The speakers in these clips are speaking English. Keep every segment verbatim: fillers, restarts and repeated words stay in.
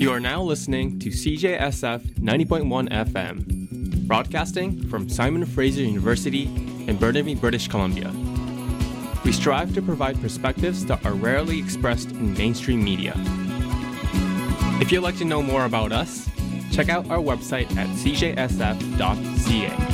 You are now listening to C J S F ninety point one F M, broadcasting from Simon Fraser University in Burnaby, British Columbia. We strive to provide perspectives that are rarely expressed in mainstream media. If you'd like to know more about us, check out our website at c j s f dot c a.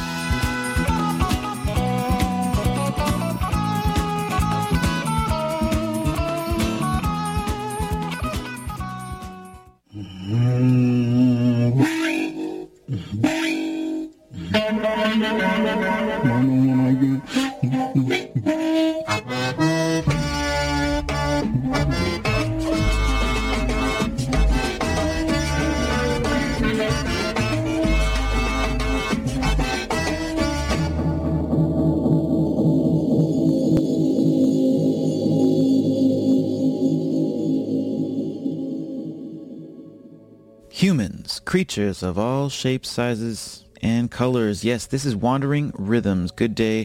Humans, creatures of all shapes, sizes, and colors. Yes, this is Wandering Rhythms. Good day.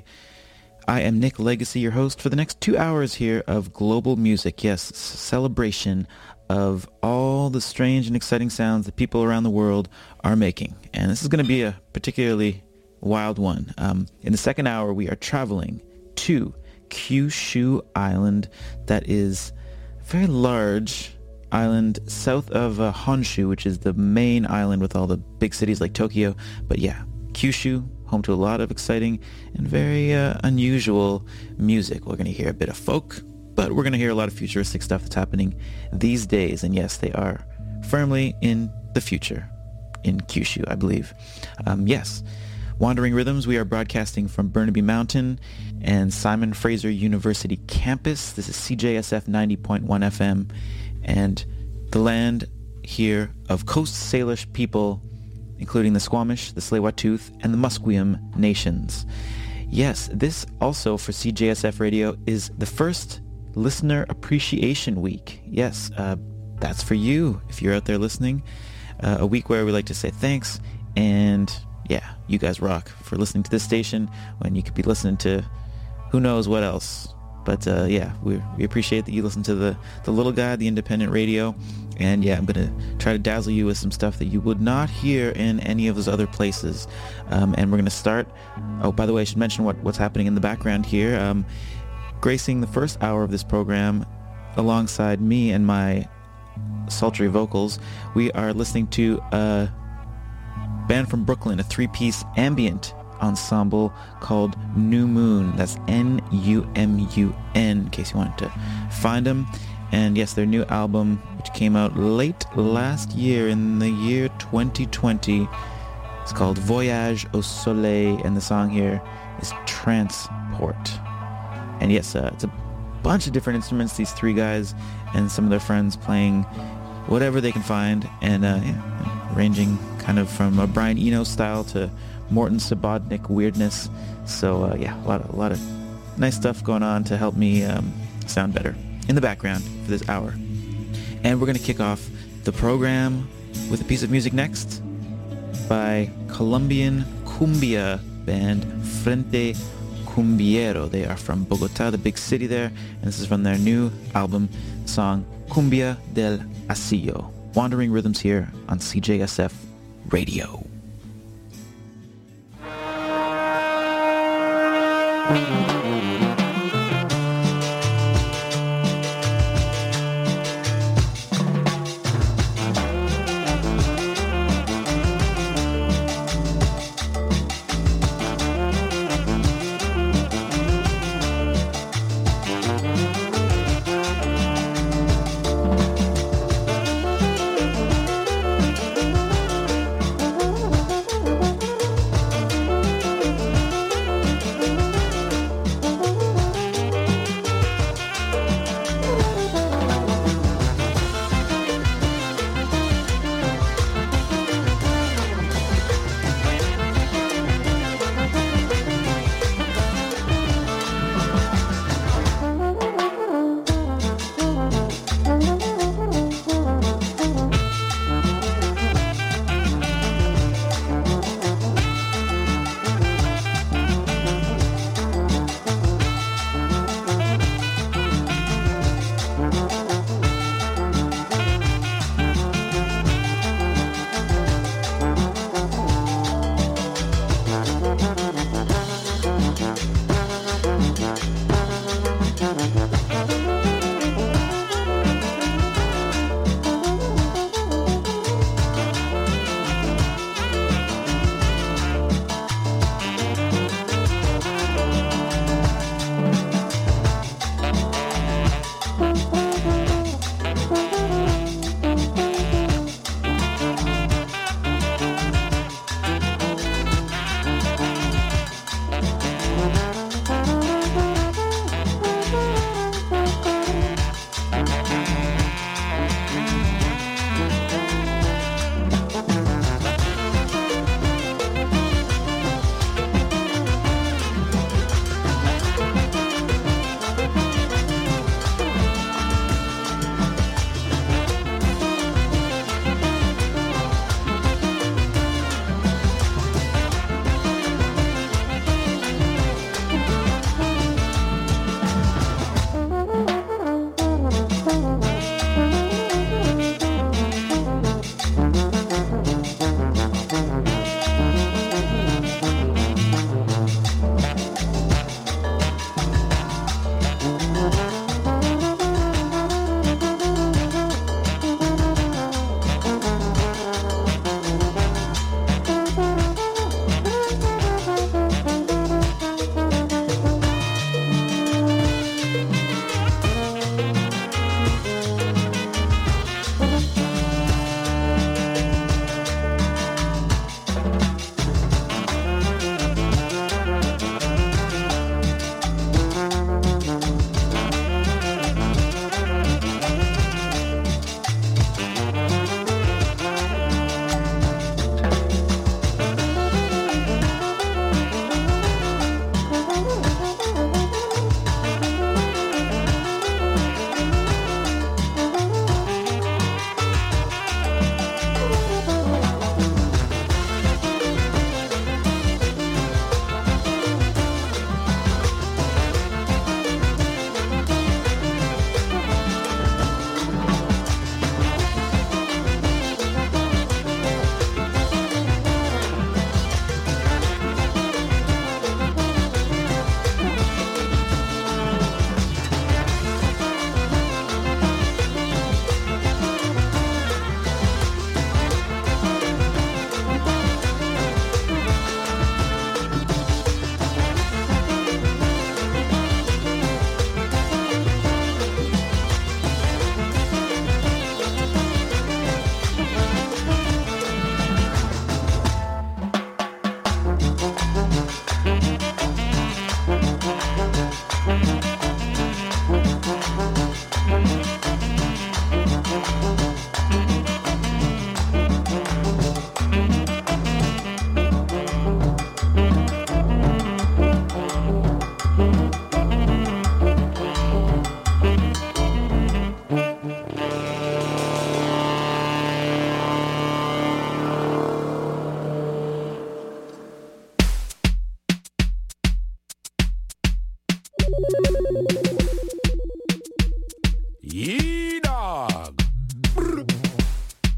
I am Nick Legacy, your host for the next two hours here of global music. Yes, celebration of all the strange and exciting sounds that people around the world are making. And this is going to be a particularly wild one. Um, in the second hour, we are traveling to Kyushu Island. That is very large island south of uh, Honshu, which is the main island with all the big cities like Tokyo. But yeah, Kyushu, home to a lot of exciting and very uh, unusual music. We're going to hear a bit of folk, but we're going to hear a lot of futuristic stuff that's happening these days. And yes, they are firmly in the future in Kyushu, I believe. Um, yes, Wandering Rhythms, we are broadcasting from Burnaby Mountain and Simon Fraser University campus. This is C J S F ninety point one F M. And the land here of Coast Salish people, including the Squamish, the Tsleil-Waututh, and the Musqueam nations. Yes, this also for C J S F Radio is the first Listener Appreciation Week. Yes, uh, that's for you if you're out there listening. Uh, a week where we like to say thanks, and yeah, you guys rock for listening to this station when you could be listening to who knows what else. But uh, yeah, we we appreciate that you listen to the, the little guy, the independent radio. And yeah, I'm going to try to dazzle you with some stuff that you would not hear in any of those other places. Um, and we're going to start... Oh, by the way, I should mention what, what's happening in the background here. Um, gracing the first hour of this program, alongside me and my sultry vocals, we are listening to a band from Brooklyn, a three-piece ambient ensemble called New Moon. That's N U M U N, in case you wanted to find them. And yes, their new album, which came out late last year in the year twenty twenty, it's called Voyage au Soleil, and the song here is Transport. And yes, uh, it's a bunch of different instruments, these three guys and some of their friends playing whatever they can find, and uh, yeah, ranging kind of from a Brian Eno style to Morton Subotnick weirdness. So uh, yeah, a lot of a lot of nice stuff going on to help me um, sound better in the background for this hour. And we're going to kick off the program with a piece of music next by Colombian cumbia band Frente Cumbiero. They are from Bogota, the big city there, and this is from their new album, song Cumbia del Asillo. Wandering Rhythms here on C J S F Radio.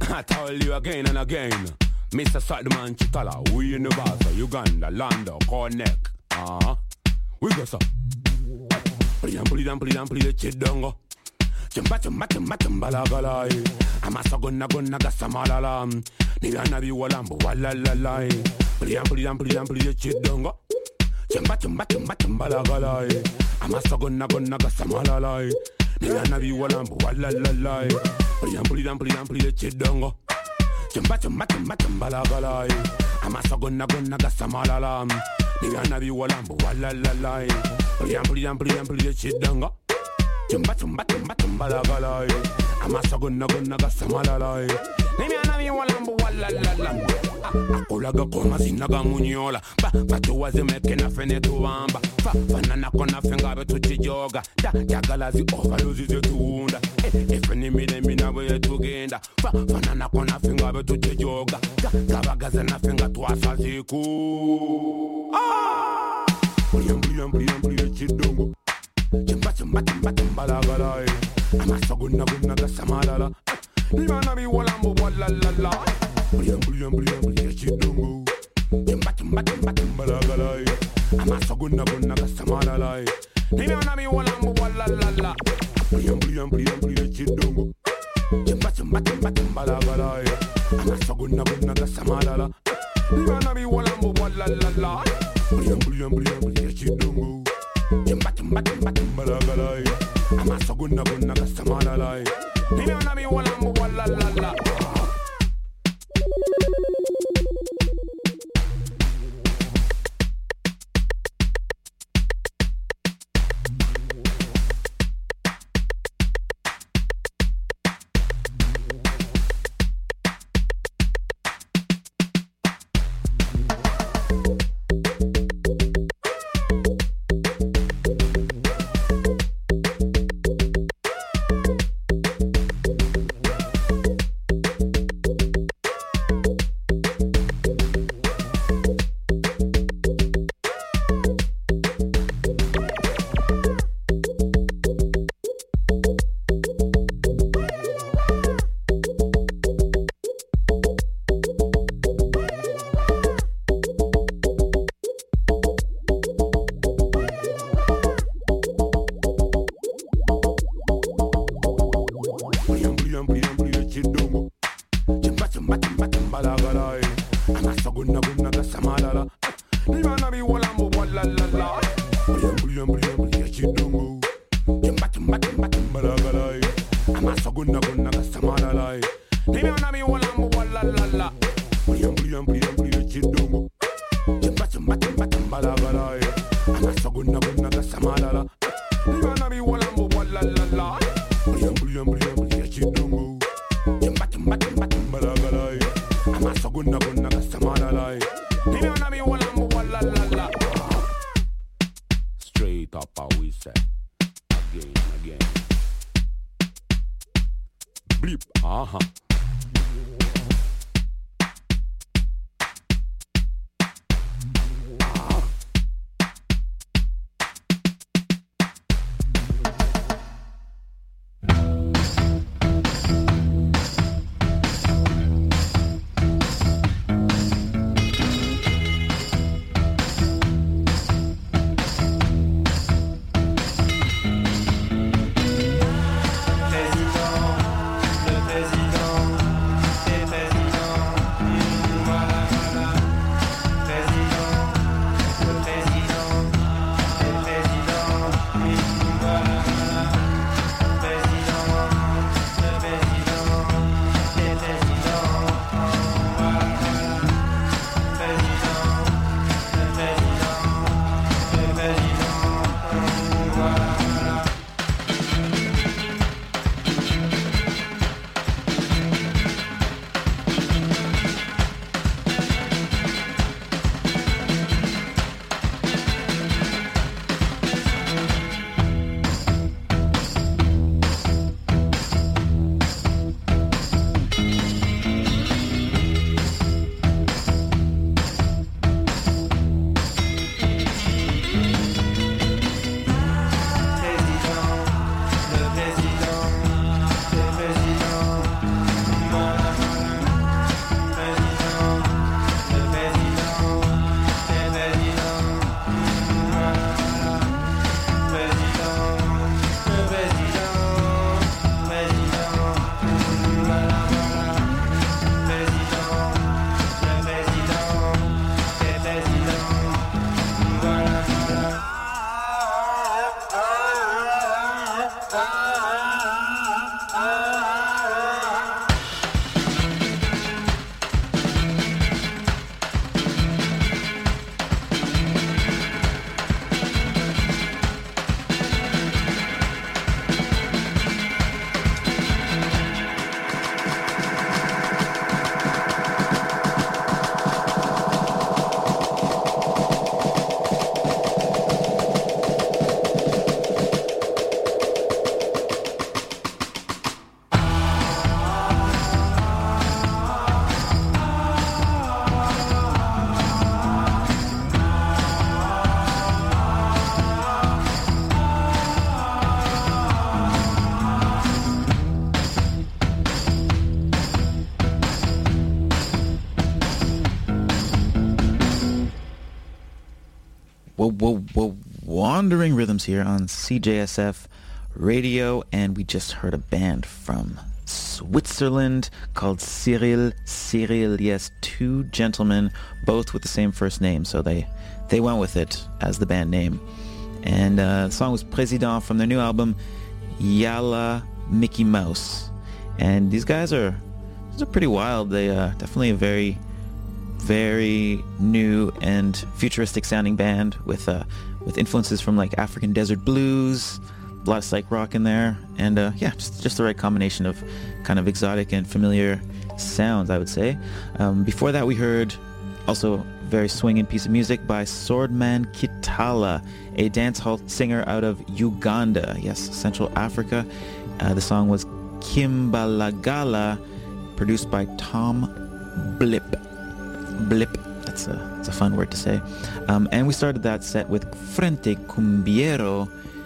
I tell you again and again. Mister Sadman Chitala, we in the Gaza, Uganda, Lando, Connect. Uh-huh. We go so. Pulidam, pulidam, pulidam, pulidam, chidongo. Chimba, chimba, chimba, chimba, la galai. Amasa gonna gonna gasamalala. Niga nabi walambo, walalai. Pulidam, pulidam, pulidam, pulidam, chidongo. Chimba, chimba, chimba, chimba, la galai. Amasa gonna gonna gasamalala. Niga nabi walambo, walalai. Pulidam, pulidam, pulidam, pulidam, chidongo. Chimba, chimba, chimba, chimba, la galai. Amasa gonna gonna gasamalala. Niga nabi walambo, walalai. Pulidam, pulidam, pulidam, pulidam, chidongo. Chumba chumba chumba chumba la galai. Amasa gonna gonna gasamalai. Nimi anami walambo walalala. Akulaga koma sinaga munyola. Ba batu wazi meke na fene tuwamba. Fa fanana kona fenga betu chijoga. Da jagalazi overlozi zetuunda. Efe ni mide mina weye tugenda. Fa fanana kona fenga betu chijoga. Gabagaza na fenga tuwasa ziku. Ah! Puliyam puliyam puliyam puliyam chidongo. Chimba chimba chimba chimba la galai. Amasa gonna gonna gasamalala. Nimana mi walambo walalala. Puliyam puliyam puliyam puliyam chidongo. Chimba chimba chimba chimba la galai. Amasa gonna gonna gasamalala. Nimana mi walambo walalala. Puliyam puliyam puliyam puliyam chidongo. Chimba chimba chimba chimba la galai. Amasa gonna gonna gasamalala. Nimana mi walambo walalala. Puliyam puliyam puliyam puliyam chidongo. Chimba chimba chimba chimba la galai. Amasa gonna gonna gasamalala. Nimana mi walambo walalala. Straight up, how we say again, again. Bleep, uh-huh. Président, le président. Whoa, whoa, whoa. Wandering Rhythms here on C J S F Radio, and we just heard a band from Switzerland called Cyril. Cyril, yes, two gentlemen, both with the same first name, so they, they went with it as the band name. And uh, the song was Président from their new album, Yalla Mickey Mouse. And these guys are, these are pretty wild. They uh, definitely a very, very new and futuristic sounding band with uh, with influences from like African desert blues, a lot of psych rock in there, and uh, yeah, just, just the right combination of kind of exotic and familiar sounds, I would say. Um, before that, we heard also a very swinging piece of music by Swordman Kitala, a dancehall singer out of Uganda, yes, Central Africa. Uh, the song was Kimbalagala, produced by Tom Blip. Blip. That's a, that's a fun word to say. Um, and we started that set with Frente Cumbiero,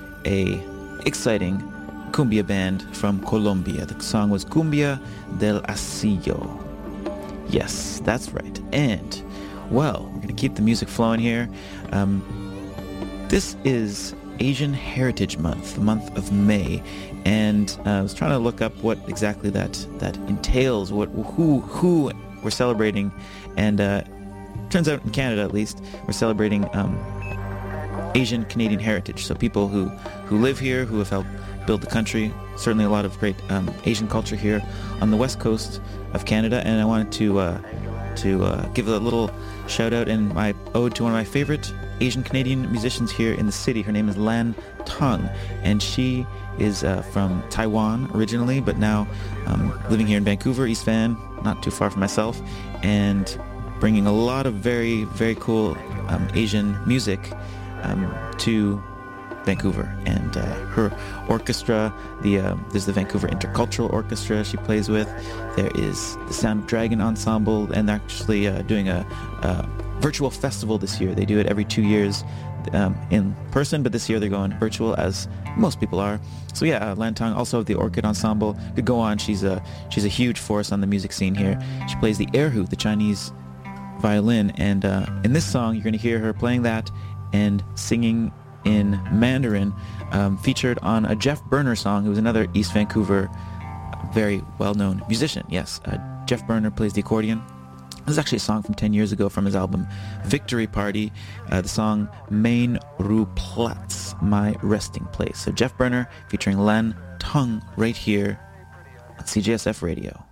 a exciting cumbia band from Colombia. The song was Cumbia del Asillo. Yes, that's right. And, well, we're going to keep the music flowing here. Um, this is Asian Heritage Month, the month of May. And uh, I was trying to look up what exactly that, that entails, what who who we're celebrating. And uh, turns out in Canada, at least, we're celebrating um, Asian Canadian heritage. So people who, who live here, who have helped build the country. Certainly a lot of great um, Asian culture here on the west coast of Canada. And I wanted to uh, to uh, give a little shout out and my ode to one of my favorite Asian Canadian musicians here in the city. Her name is Lan Tong, and she is uh, from Taiwan originally, but now um, living here in Vancouver, East Van, not too far from myself, and bringing a lot of very, very cool um, Asian music um, to Vancouver. And uh, her orchestra, the uh, there's the Vancouver Intercultural Orchestra she plays with. There is the Sound of Dragon Ensemble, and they're actually uh, doing a, a virtual festival this year. They do it every two years um, in person, but this year they're going virtual, as most people are. So yeah, uh, Lan Tong, also of the Orchid Ensemble, could go on. She's a she's a huge force on the music scene here. She plays the erhu, the Chinese violin, and uh, in this song you're going to hear her playing that and singing in Mandarin, um, featured on a Jeff Berner song, who was another East Vancouver very well-known musician. Yes, uh, Jeff Berner plays the accordion. This is actually a song from ten years ago from his album Victory Party, uh, the song Mein Ruheplatz, My Resting Place. So Jeff Berner featuring Lan Tong right here on C J S F Radio.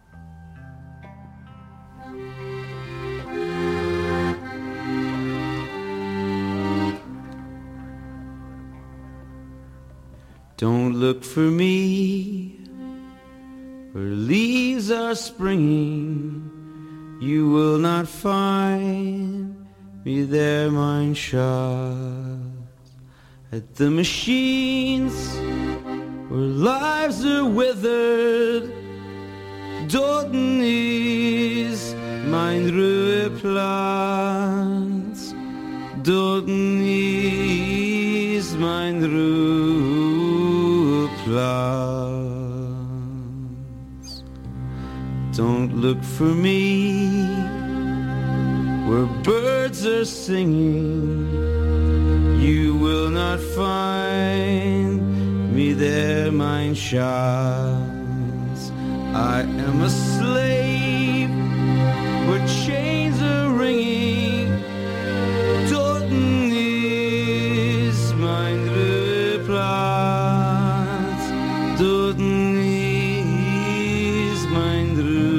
Don't look for me where leaves are springing. You will not find me there, mein Schatz. At the machines where lives are withered, dorten ist mein Ruheplatz. Dorten ist mein Ruheplatz. Don't look for me where birds are singing. You will not find me there, mein Schatz. I am a slave where chains are ringing. Dorten ist mein Ruheplatz. Dorten ist mein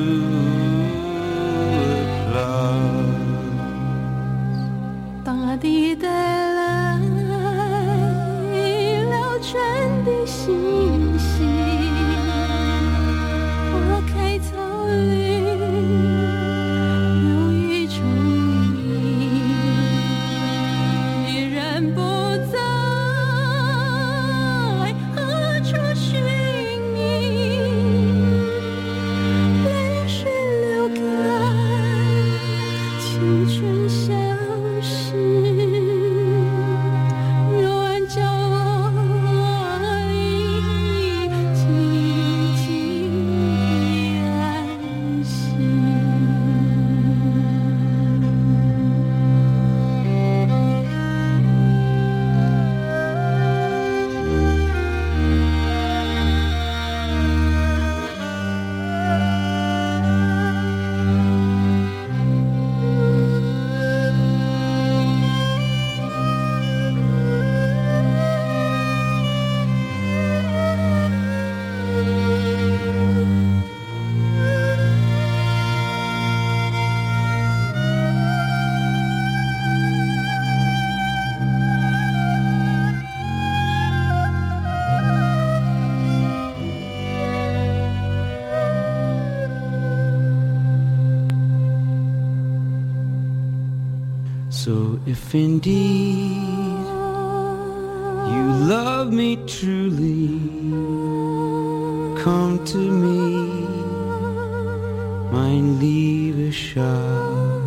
Ruheplatz. 当阿弟带来流转的星星，我开草原。 So if indeed you love me truly, come to me, mein liebe Schar.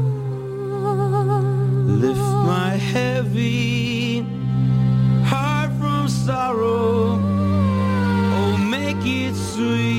Lift my heavy heart from sorrow, oh make it sweet.